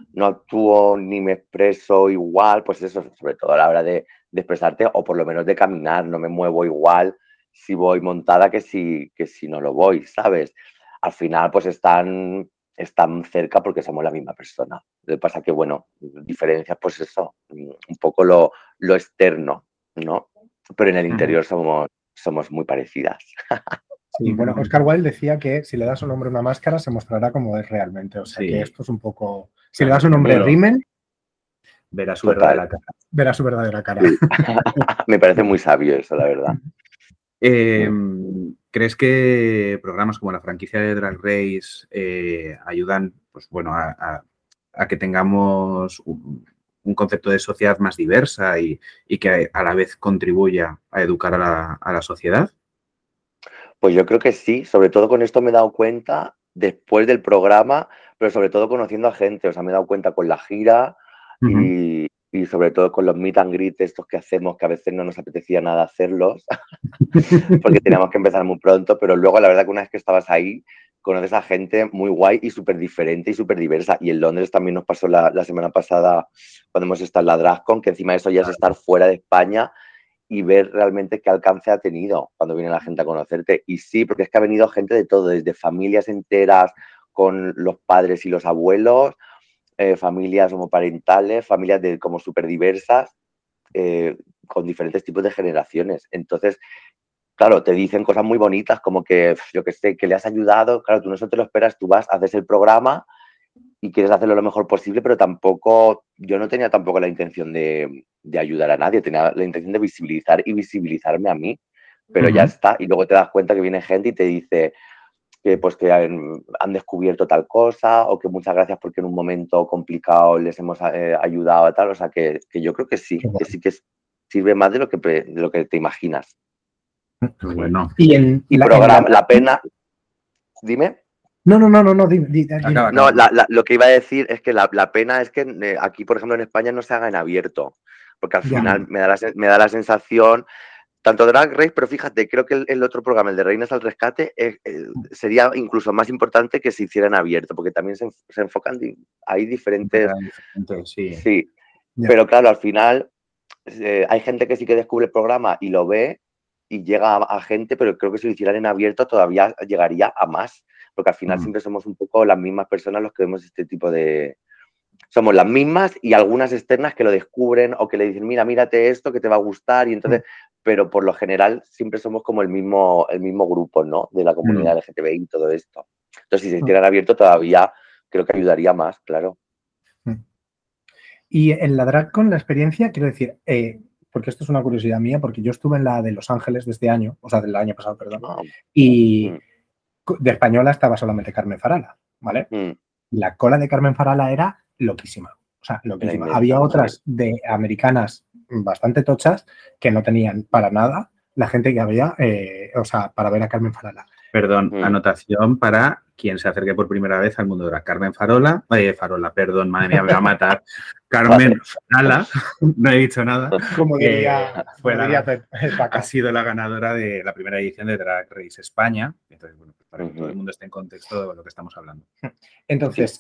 ni me expreso igual, pues eso, sobre todo a la hora de expresarte, o por lo menos de caminar, no me muevo igual si voy montada que si no lo voy, ¿sabes? Al final, pues están cerca porque somos la misma persona. Lo que pasa que, bueno, diferencias, pues eso, un poco lo externo, ¿no? Pero en el interior somos muy parecidas. Sí, bueno, Oscar Wilde decía que si le das a un hombre una máscara se mostrará como es realmente. O sea que esto es un poco... Si le das a un hombre rímel, verá su verdadera cara. Verá su verdadera cara. Sí. Me parece muy sabio eso, la verdad. ¿Crees que programas como la franquicia de Drag Race ayudan, pues bueno, a que tengamos un concepto de sociedad más diversa y que a la vez contribuya a educar a la sociedad? Pues yo creo que sí, sobre todo con esto me he dado cuenta después del programa, pero sobre todo conociendo a gente. O sea, me he dado cuenta con la gira y sobre todo con los meet and greet estos que hacemos, que a veces no nos apetecía nada hacerlos, porque teníamos que empezar muy pronto, pero luego la verdad que una vez que estabas ahí, conoces a gente muy guay y súper diferente y súper diversa. Y en Londres también nos pasó la semana pasada cuando hemos estado en la DragCon, que encima de eso ya es estar fuera de España y ver realmente qué alcance ha tenido cuando viene la gente a conocerte. Y sí, porque es que ha venido gente de todo, desde familias enteras con los padres y los abuelos, familias homoparentales, familias como súper diversas, con diferentes tipos de generaciones. Entonces, claro, te dicen cosas muy bonitas como que, yo qué sé, que le has ayudado. Claro, tú no te lo esperas, tú vas, haces el programa y quieres hacerlo lo mejor posible, pero yo no tenía tampoco la intención de ayudar a nadie, tenía la intención de visibilizar y visibilizarme a mí, pero ya está. Y luego te das cuenta que viene gente y te dice que pues que han descubierto tal cosa, o que muchas gracias porque en un momento complicado les hemos ayudado a tal. O sea, que yo creo que sí que sirve más de lo que te imaginas. Bueno. Y programa, la pena... Dime. No, dime. No, lo que iba a decir es que la pena es que aquí, por ejemplo, en España no se haga en abierto, porque al final me da la sensación, tanto Drag Race, pero fíjate, creo que el otro programa, el de Reinas al Rescate, sería incluso más importante que se hiciera en abierto, porque también se enfocan, hay diferentes... Sí, pero claro, al final hay gente que sí que descubre el programa y lo ve y llega a gente, pero creo que si lo hicieran en abierto todavía llegaría a más. Porque al final siempre somos un poco las mismas personas los que vemos este tipo de... Somos las mismas y algunas externas que lo descubren o que le dicen, mírate esto que te va a gustar, y entonces... Pero por lo general siempre somos como el mismo grupo, ¿no? De la comunidad LGTBI y todo esto. Entonces, si se hicieran abierto todavía creo que ayudaría más, claro. Y en la DragCon, la experiencia, quiero decir, porque esto es una curiosidad mía, porque yo estuve en la de Los Ángeles de este año, o sea, del año pasado, perdón, y... De española estaba solamente Carmen Farala, ¿vale? La cola de Carmen Farala era loquísima. O sea, loquísima. Había otras de americanas bastante tochas que no tenían para nada la gente que había, para ver a Carmen Farala. Perdón, anotación para quien se acerque por primera vez al mundo de la Carmen Farola, perdón, madre mía, me va a matar. Carmen Farala, no he dicho nada. Como diría, ha sido la ganadora de la primera edición de Drag Race España. Entonces, bueno, para que todo el mundo esté en contexto de lo que estamos hablando. Entonces,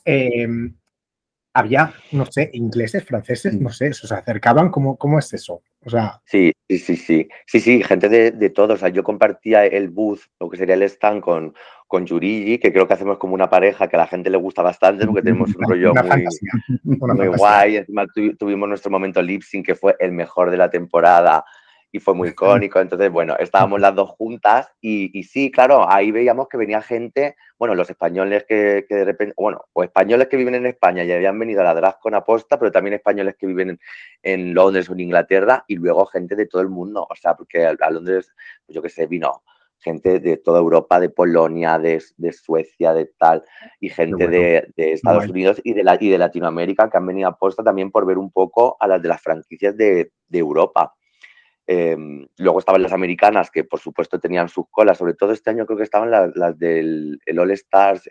había, no sé, ingleses, franceses, no sé, se acercaban, ¿cómo es eso? O sea... Sí, gente de todos. O sea, yo compartía el booth, lo que sería el stand con Yurigi, que creo que hacemos como una pareja que a la gente le gusta bastante porque tenemos un rollo muy guay. Encima tuvimos nuestro momento lip sync, que fue el mejor de la temporada y fue muy icónico. Entonces, bueno, estábamos las dos juntas y sí, claro, ahí veíamos que venía gente, bueno, los españoles que de repente, bueno, o españoles que viven en España y habían venido a la DragCon aposta, pero también españoles que viven en Londres o en Inglaterra y luego gente de todo el mundo. O sea, porque a Londres, pues yo qué sé, vino gente de toda Europa, de Polonia, de Suecia, de tal, y gente de Estados Unidos y de Latinoamérica que han venido aposta también por ver un poco a las de las franquicias de Europa. Luego estaban las americanas, que por supuesto tenían sus colas, sobre todo este año creo que estaban las del All Stars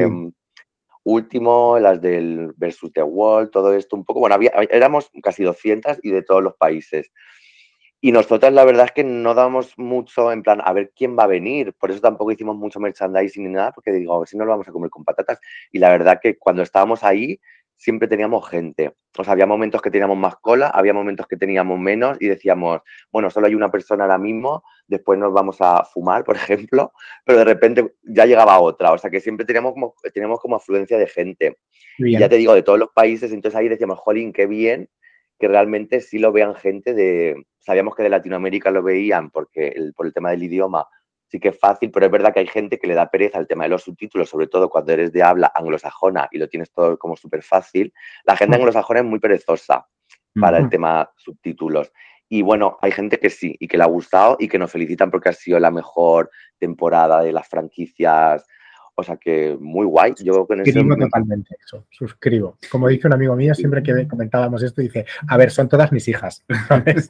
último, las del Versus the World, todo esto un poco, bueno, éramos casi 200 y de todos los países. Y nosotras la verdad es que no damos mucho en plan a ver quién va a venir, por eso tampoco hicimos mucho merchandising ni nada, porque digo, a ver si no lo vamos a comer con patatas. Y la verdad que cuando estábamos ahí siempre teníamos gente. O sea, había momentos que teníamos más cola, había momentos que teníamos menos y decíamos, bueno, solo hay una persona ahora mismo, después nos vamos a fumar, por ejemplo, pero de repente ya llegaba otra. O sea, que siempre teníamos como afluencia de gente. Y ya te digo, de todos los países, entonces ahí decíamos, jolín, qué bien que realmente sí lo vean gente sabíamos que de Latinoamérica lo veían por el tema del idioma, sí que es fácil, pero es verdad que hay gente que le da pereza el tema de los subtítulos, sobre todo cuando eres de habla anglosajona y lo tienes todo como súper fácil. La gente anglosajona es muy perezosa para el tema subtítulos. Y bueno, hay gente que sí, y que le ha gustado y que nos felicitan porque ha sido la mejor temporada de las franquicias. O sea que muy guay. Yo con suscribo totalmente eso, suscribo. Como dice un amigo mío, siempre que comentábamos esto, dice, a ver, son todas mis hijas, ¿sabes?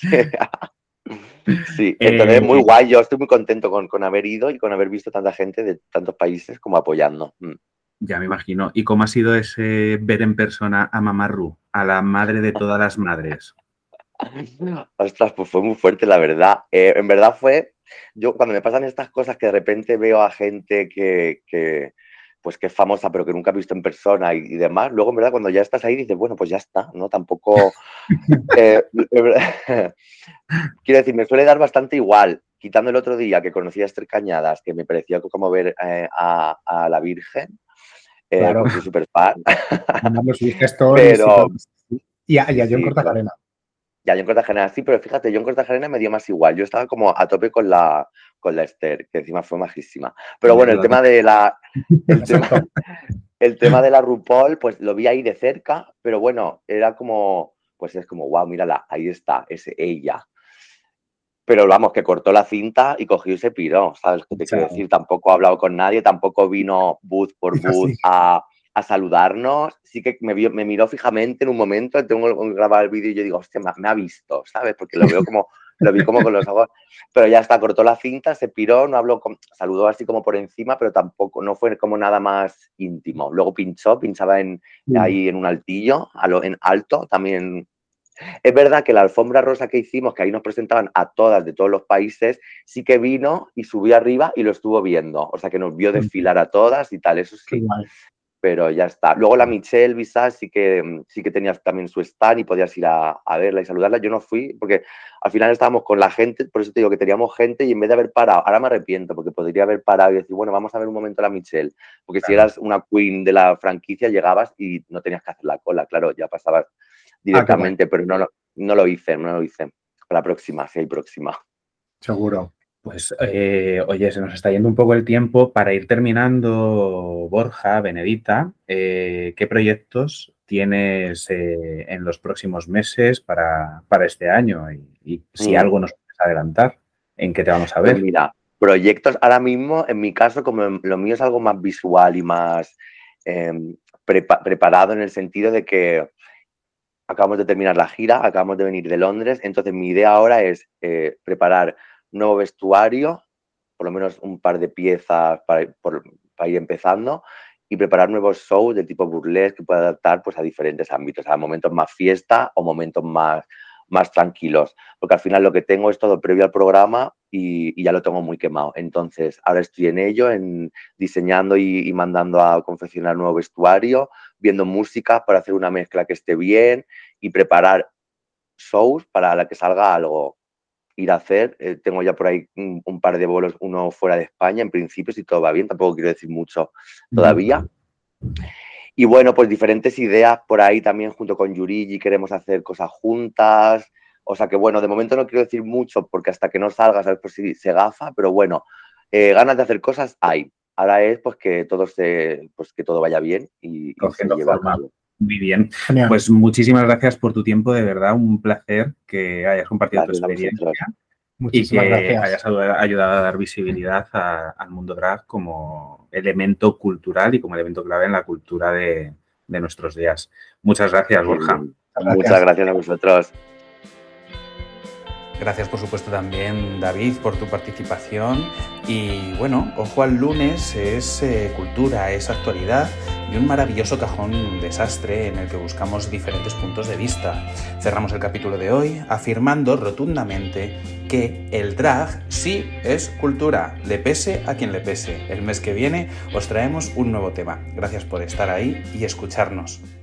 Sí, entonces muy guay. Yo estoy muy contento con haber ido y con haber visto tanta gente de tantos países como apoyando. Ya me imagino. ¿Y cómo ha sido ese ver en persona a Mamá Ru, a la madre de todas las madres? Ostras, pues fue muy fuerte, la verdad. En verdad yo cuando me pasan estas cosas que de repente veo a gente que es famosa pero que nunca he visto en persona y demás, luego en verdad cuando ya estás ahí dices, bueno, pues ya está, ¿no? Tampoco... quiero decir, me suele dar bastante igual, quitando el otro día que conocí a Esther Cañadas, que me pareció como ver a la Virgen, claro. porque soy súper fan. Lo subiste stories y a John Cortajarena. Ya, John Cortajarena, sí, pero fíjate, John Cortajarena me dio más igual. Yo estaba como a tope con la Esther, que encima fue majísima. Pero bueno, el tema de la RuPaul, pues lo vi ahí de cerca, pero bueno, era como, pues es como, wow, mírala, ahí está, es ella. Pero vamos, que cortó la cinta y cogió y se piró, ¿sabes qué te quiero decir? Tampoco ha hablado con nadie, tampoco vino booth por booth a saludarnos. Sí que me miró fijamente en un momento, tengo que grabar el vídeo y yo digo, hostia, me ha visto, ¿sabes? Porque lo vi como con los ojos. Pero ya está, cortó la cinta, se piró, no habló, saludó así como por encima, pero tampoco, no fue como nada más íntimo. Luego pinchaba ahí en un altillo, en alto, también. Es verdad que la alfombra rosa que hicimos, que ahí nos presentaban a todas de todos los países, sí que vino y subió arriba y lo estuvo viendo. O sea, que nos vio desfilar a todas y tal, eso sí. Pero ya está. Luego la Michelle Visage sí que tenía también su stand y podías ir a verla y saludarla. Yo no fui porque al final estábamos con la gente, por eso te digo que teníamos gente y en vez de haber parado, ahora me arrepiento porque podría haber parado y decir, bueno, vamos a ver un momento a la Michelle. Porque si eras una queen de la franquicia, llegabas y no tenías que hacer la cola, claro, ya pasabas directamente, pero no lo hice. Para la próxima, si hay próxima. Seguro. Pues, oye, se nos está yendo un poco el tiempo. Para ir terminando, Borja, Benedita, ¿qué proyectos tienes en los próximos meses para este año? Y si algo nos puedes adelantar, ¿en qué te vamos a ver? Pues mira, proyectos ahora mismo, en mi caso, como lo mío es algo más visual y más preparado en el sentido de que acabamos de terminar la gira, acabamos de venir de Londres, entonces mi idea ahora es preparar nuevo vestuario, por lo menos un par de piezas para ir empezando, y preparar nuevos shows de tipo burlesque que pueda adaptar pues, a diferentes ámbitos, a momentos más fiesta o momentos más tranquilos, porque al final lo que tengo es todo previo al programa y ya lo tengo muy quemado. Entonces, ahora estoy en ello, diseñando y mandando a confeccionar nuevo vestuario, viendo música para hacer una mezcla que esté bien y preparar shows para la que salga algo. Ir a hacer, tengo ya por ahí un par de bolos, uno fuera de España, en principio, si todo va bien, tampoco quiero decir mucho todavía. Y bueno, pues diferentes ideas por ahí también junto con Yurigi, queremos hacer cosas juntas, o sea que bueno, de momento no quiero decir mucho porque hasta que no salga, sabes por si se gafa, pero bueno, ganas de hacer cosas hay. Ahora es pues que todo vaya bien y se lleve a cabo. Muy bien. Genial. Pues muchísimas gracias por tu tiempo, de verdad, un placer que hayas compartido tu experiencia y que hayas ayudado a dar visibilidad al mundo drag como elemento cultural y como elemento clave en la cultura de nuestros días. Muchas gracias, Borja. Muchas gracias a vosotros. Gracias, por supuesto, también, David, por tu participación. Y bueno, Ojo al Lunes es cultura, es actualidad y un maravilloso cajón desastre en el que buscamos diferentes puntos de vista. Cerramos el capítulo de hoy afirmando rotundamente que el drag sí es cultura, le pese a quien le pese. El mes que viene os traemos un nuevo tema. Gracias por estar ahí y escucharnos.